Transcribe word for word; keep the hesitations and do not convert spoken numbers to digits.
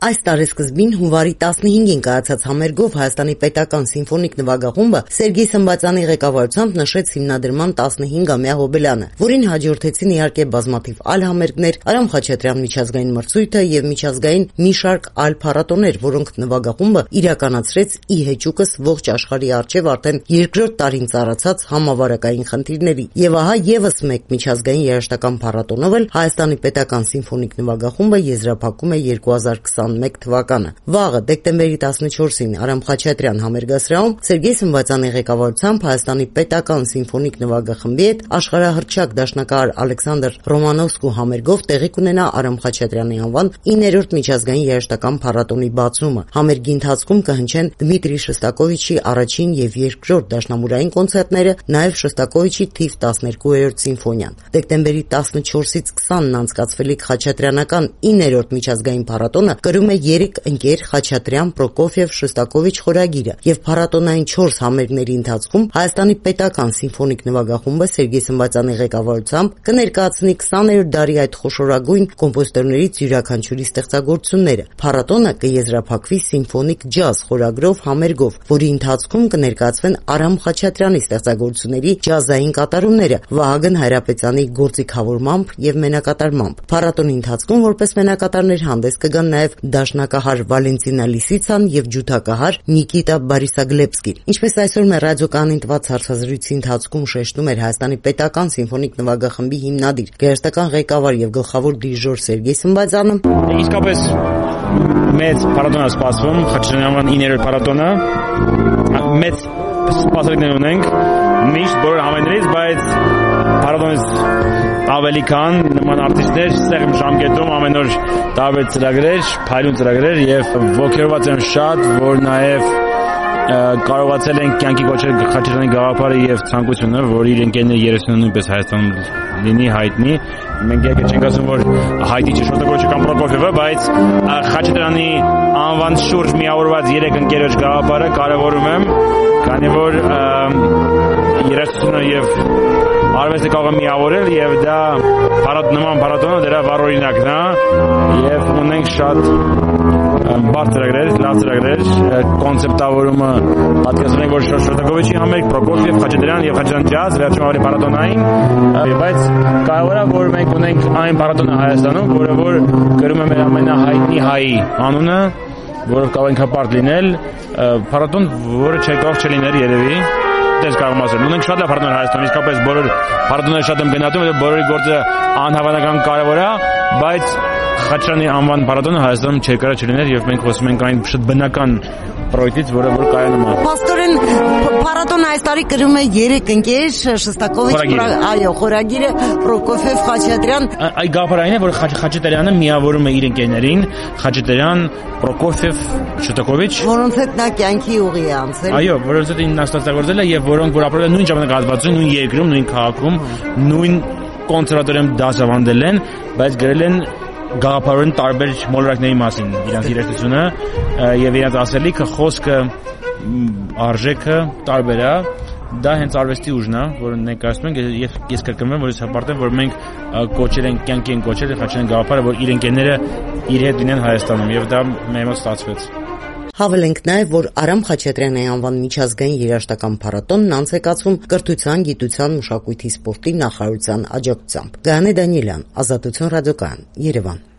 Այս տարեսկզբին հունվարի տասնհինգին կայացած համերգով Հայաստանի պետական սիմֆոնիկ նվագախումբը Սերգեյ Սմբատյանի ղեկավարությամբ նշեց հիմնադրման տասնհինգամյա հոբելյանը, որին հաջորդեցին իհարկե բազմաթիվ այլ համերգներ, Արամ Խաչատրյան միջազգային մրցույթը եւ միջազգային մի շարք այլ փառատոներ, որոնք նվագախումբը իրականացրեց ի հեճուկս ողջ աշխարհի առջև արդեն երկրորդ տարին ծառացած համավարակային խնդիրների։ Եվ ահա եւս մեկ միջազգային երաժշտական փառատոնով էլ Հայաստանի պետական սիմֆոնիկ նվագախումբը եզրափակում է երկու հազար քսաներկու թվականը։ Վաղը դեկտեմբերի տասնչորսին Արամ Խաչատրյան համերգասրահում Սերգեյ Սմբատյանի ղեկավարությամբ Հայաստանի պետական սիմֆոնիկ նվագախմբի հետ աշխարհահռչակ դաշնակահար Ալեքսանդր Ռոմանովսկու համերգով տեղի կունենա Արամ Խաչատրյանի անվան իններորդ միջազգային երաժշտական փառատոնի բացումը։ Համերգի ընթացքում կհնչեն Դմիտրի Շոստակովիչի առաջին եւ երկրորդ դաշնամուրային կոնցերտները, նաեւ Շոստակովիչի թիվ տասներկուերորդ սիմֆոնիան։ Դեկտեմբերի տասնչորսից քսանն անցկացվելիք Խաչատրյանական իններորդ միջազգային փառատոնը կրում է երեք ընկեր Խաչատրյան, Պրոկոֆիև, Շոստակովիչ խորագիրը եւ փառատոնային չորս համերգների ընթացքում Հայաստանի պետական սիմֆոնիկ նվագախումբը Սերգեյ Սմբատյանի ղեկավարությամբ կներկայացնի քսաներորդ դարի այդ խոշորագույն կոմպոզիտորներից յուրաքանչյուրի ստեղծագործությունները։ Փառատոնը կեզրափակվի սիմֆոնիկ ջազ խորագրով համերգով, որի ընթացքում կներկայացվեն Արամ Խաչատրյանի ստեղծագործությունների ջազային կատարումները Վահագն Հայրապետյանի գործիքավորմամբ եւ մենակատարմամբ։ Փառատոնի ընթացքում որպես մենակատարներ հանդես կգան նաեւ դաշնակահար Վալենտինա Լիսիցան եւ ջութակահար Նիկիտա Բարիսագլեպսկին։ Ինչպես այսօր մեր ռադիոկայանին տված հարցազրույցի ընթացքում շեշտում էր Հայաստանի պետական սիմֆոնիկ նվագախմբի հիմնադիր, գերստական ղեկավար եւ գլխավոր դիրիժոր Սերգեյ Սմբատյանը, իսկապես մեծ փառատոն է սպասվում, Խաչատրյանյան իններորդ փառատոնը, մեծ սպասելիքներ ունենք միշտ բոլոր համերգներից, բայց փառատոնից ավելի քան նման արտիստներ սեղմ ժամկետում ամեն օր տարբեր ծրագրեր, փայլուն ծրագրեր եւ ոգևորված եմ շատ, որ նաեւ կարողացել են կյանքի կոչել Խաչատրյանի գաղափարը եւ ցանկությունը, որ իր ընկերների երեսնը նույնպես Հայաստանում լինի հայտնի։ Մենք եկել չենք ասում, որ հայտնի չէ Շոստակովիչը կամ Պրոկոֆիևը, բայց Խաչատրյանի անվան շուրջ միավորված երեք ընկերոջ գաղափարը կարևորում եմ, քանի որ երեսությունը եւ արվեստը կարող է միավորել եւ դա նման փառատոնը դրա վառօրինակն է եւ ունենք շատ բարդ ծրագրեր, լավ ծրագրեր, կոնցեպտավորումը պատկերացնում ենք, որ Շոստակովիչի համերգ, Պրոկոֆիև, Խաչատրյան եւ Խաչատրյան ջազ, վերջում ավելի փառատոնային, բայց կարևոր է, որ մենք ունենք այն փառատոնը Հայաստանում, որը որ կրում է մեր ամենահայտնի հայի անունը, որով կարող ենք հպարտ լինել, փառատոն, որը չէ կարող չլիներ երևի, դες կարող եմ ասել։ Ունենք շատ լավ փառատոներ Հայաստանում, իսկապես բոլոր փառատոները շատ եմ գնահատում, բոլորի գործը անհավանական կարևոր է, բայց Խաչատրյանի անվան փառատոնը Հայաստանում չէ կարող չլիներ եւ մենք խոսում ենք այն շատ բնական պրոյեկտից, որը որ կայանում է։ Պաստորեն փառատոնը այս տարի կրում է երեք ընկեր Շոստակովիչ, այո, խորագիրը Պրոկոֆիև, Խաչատրյան։ Այ գաղափարը է, որ Խաչատրյանը միավորում է իր ընկերներին, Խաչատրյան, Պրոկոֆիև, Շոստակովիչ, որոնց հետ նա կյանքի ուղի է անցել։ Այո, որոնց հետ նա ստեղծագործել է եւ որոնք որ ապրել են նույն ժամանակահատվածում, նույն երկրում, նույն քաղաքում, նույն կոնսերվատորիայում դասավանդել են, բայց գրել են գաղափարորեն տարբեր մոլորակների մասին, իրենց երաժշտությունը եւ իրենց ասելիքը, խոսքը, արժեքը տարբեր է, դա հենց արվեստի ուժն է, որը ներկայացնում ենք եւ ես կրկնեմ, որ ես հպարտեմ, որ մենք կոչել ենք կյանքի են կոչել Խաչատրյանի գաղափարը, որ իր ընկերները իր հետ լինեն Հայաստանում եւ դա մեր մոտ ստացվեց։ Հավելենք նաև, որ Արամ Խաչատրյանի անվան միջազգային երաժշտական փառատոնն անց է կացվում կրթության, գիտության, մշակույթի, սպորտի նախարարության աջակցությամբ։ Գայանե Դանիելյան, Ազատություն ռադիոկայան, Երևան։